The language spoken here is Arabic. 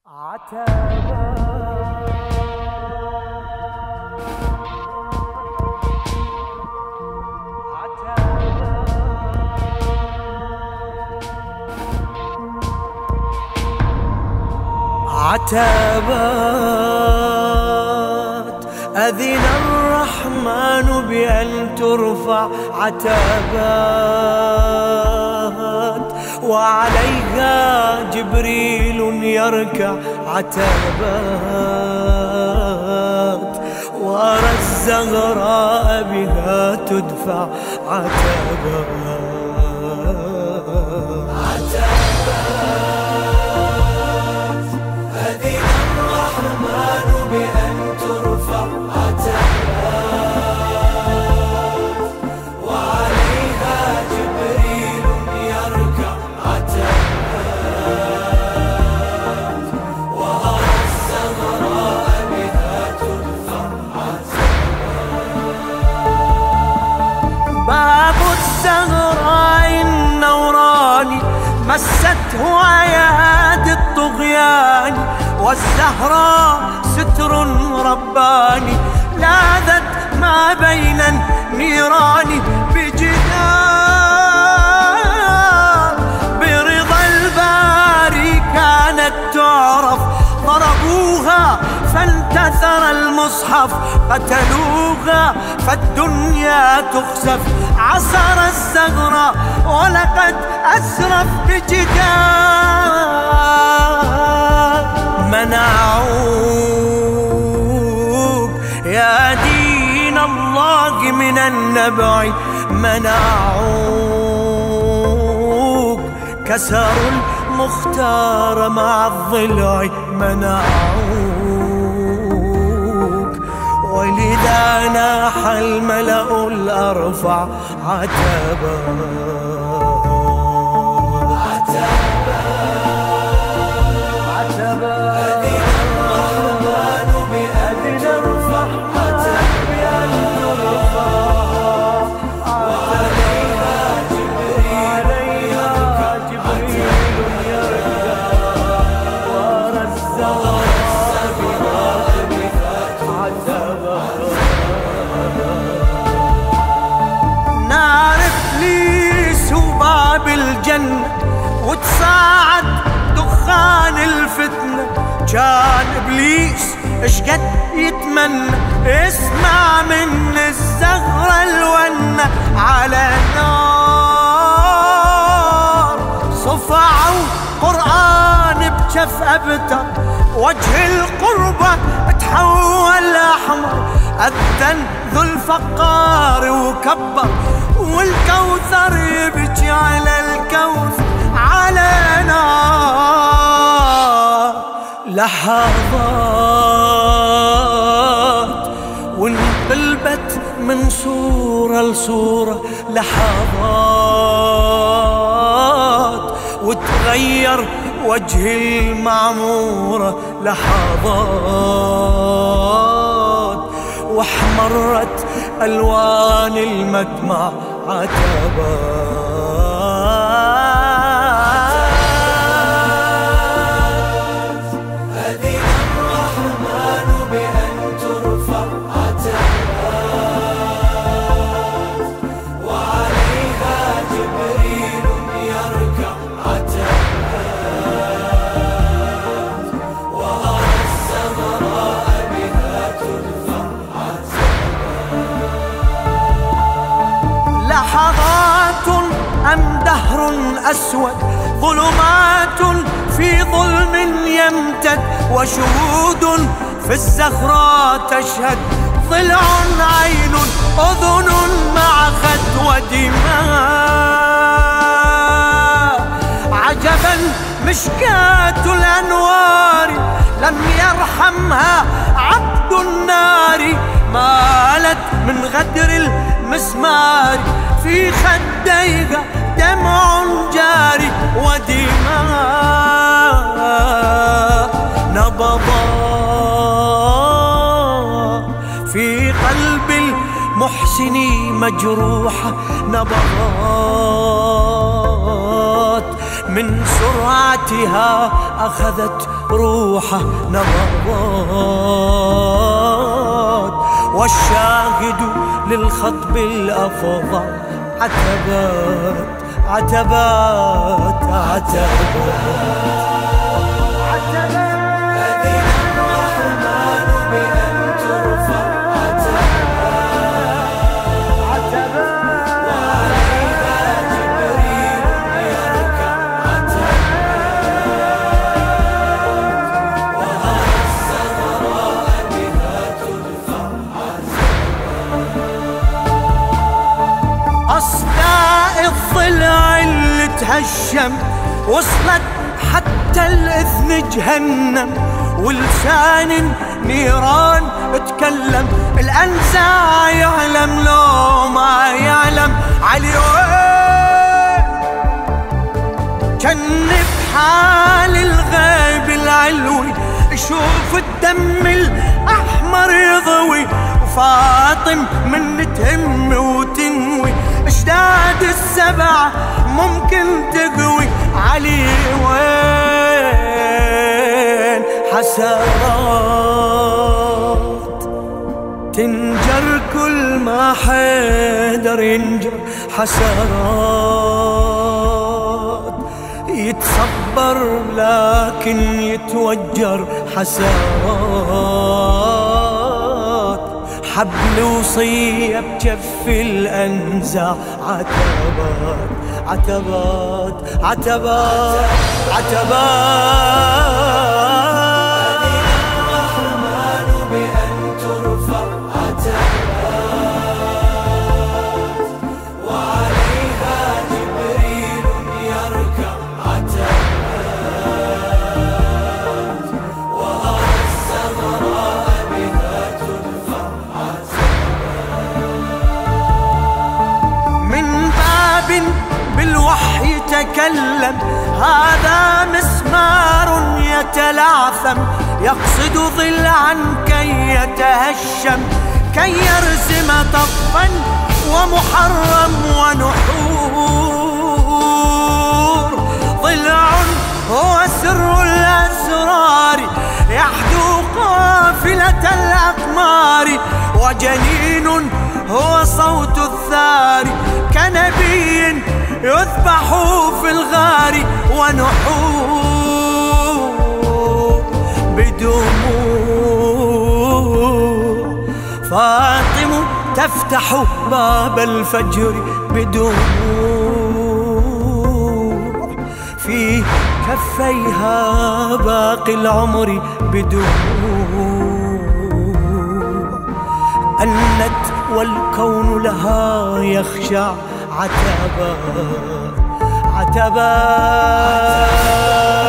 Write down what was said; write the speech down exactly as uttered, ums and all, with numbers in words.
عتبات أذن الرحمن بأن ترفع عتبات، وعليها جبريل يركع عتبات، وأرى الزهراء بها تدفع عتبات. باب الزهراء النوراني مسته أيادي الطغيان، والزهراء ستر رباني لاذت ما بين النيران بجدار، برضا الباري كانت تعرف، ضربوها فانتثر المصحف، قتلوها فالدنيا تخسف، عصر الزهراء ولقد أسرف بجدار. منعوك يا دين الله من النبع، منعوك كسروا المختار مع الضلع، منعوك ولذا ناح الملأ الأرفع عتبا. بالجنة وتصاعد دخان الفتنة، كان إبليس اشقد يتمنى اسمع من الزهرة الونة على النار. صفعوا قرآن بجف أبتر، وجه القربة تحول أحمر، أذن ذو الفقار وكبر، والكوثر يبكي على الكوثر على نار. لحظات وانقلبت من صورة لصورة، لحظات وتغير وجه المعمورة، لحظات واحمرت ألوان المدمع عتبا. لحظات أم دهر أسود، ظلمات في ظلم يمتد، وشهود في الزهراء تشهد، ضلع عين أذن مع خد ودماء. عجبا مشكاة الأنوار لم يرحمها عبد النار، مالت من غدر المسمار في خديها دمع جاري، ودماء نبضات في قلب المحسن مجروحة، نبضات من سرعتها أخذت روحه نبضات، والشاهد للخطب الأفضل عتبات عتبات عتبات. أصداء الضلع اللي تهشم وصلت حتى الإذن جهنم، ولسان نيران تكلم الأنزع يعلم لو ما يعلم علي وين. كان بحال الغيب العلوي شوف الدم الأحمر يضوي، وفاطم من تهم وتنوي اشداد السبع ممكن تقوي علي وين. حسرات تنجر كل ما حيدر ينجر، حسرات يتصبر لكن يتوجر، حسرات حبل وصية بجف الأنزع عتبات عتبات عتبات عتبات. الرحمن بأن ترفع عتبات، وعليها جبريل يركب عتبات، وأرى الزهراء بها ترفع بالوحي تكلم، هذا مسمار يتلعثم يقصد ضلعا كي يتهشم، كي يرسم طفا ومحرم ونحور. ضلع هو سر الأسرار يحدو قافلة الأقمار، وجنين هو صوت الثار كنبي يذبح في الغار، ونحور بدموع. فاطم تفتح باب الفجر بدموع، في كفيها باقي العمر بدموع. أنت والكون لها يخشع عتبات عتبات.